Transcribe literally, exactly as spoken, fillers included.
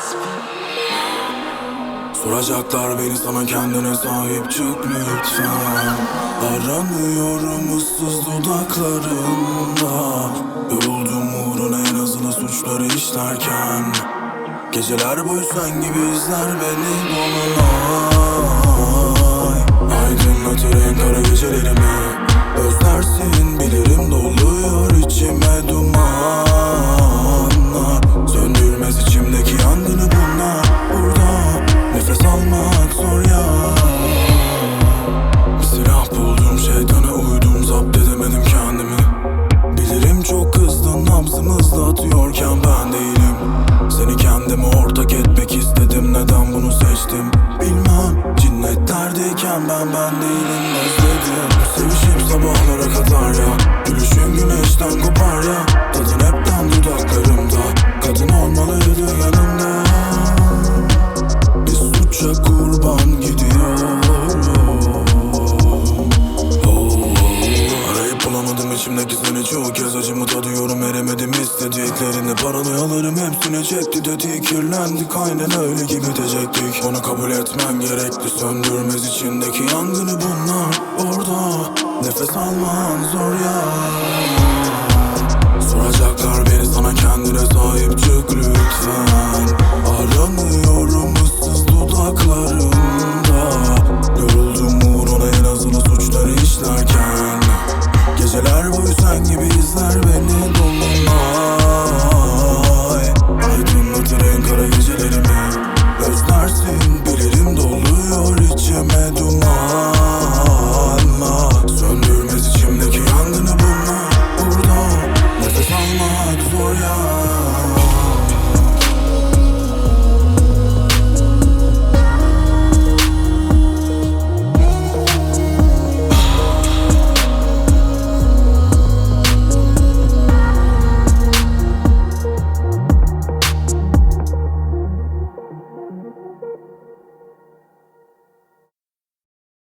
Soracaklar beni sana, kendine sahip çık lütfen. Aranıyorum ıssız dudaklarında. Yoruldum uğruna en azına suçları işlerken. Geceler boyu sen gibi izler beni dolunay. Aydınlatır en kara gecelerimi. Özlersin bilirim, doluyor içime dumanlar. Söndürmez içimdeki yangını bunlar. Burada nefes almak zor ya. Bir silah buldum, şeytana uydum, zapt edemedim kendimi. Bilirim çok kızdın, nabzımızda atıyorken ben değilim. Seni kendime ortak etmek istedim, neden bunu seçtim bilmem. Cinnetlerdeyken ben ben değilim, özledim. Sevişip sabahlara kadar ya. Gülüşün güneşten kopar ya. Tadın hepten dudaklarımda. Kadın olmalıydı yanımda. Bir suça kurban gidiyorum. oh, oh. Arayıp bulamadım içimdeki seni, çoğu kez acımı tadıyorum. Eremedim istediklerini, paranoyalarım hepsine çekti. Dedi kirlendik, aynen öyle gibi bitecektik. Onu kabul etmem gerekti, söndürmez içindeki yangını bunlar. Orada nefes alman zor ya. Soracaklar beni sana, kendine sahip çık lütfen.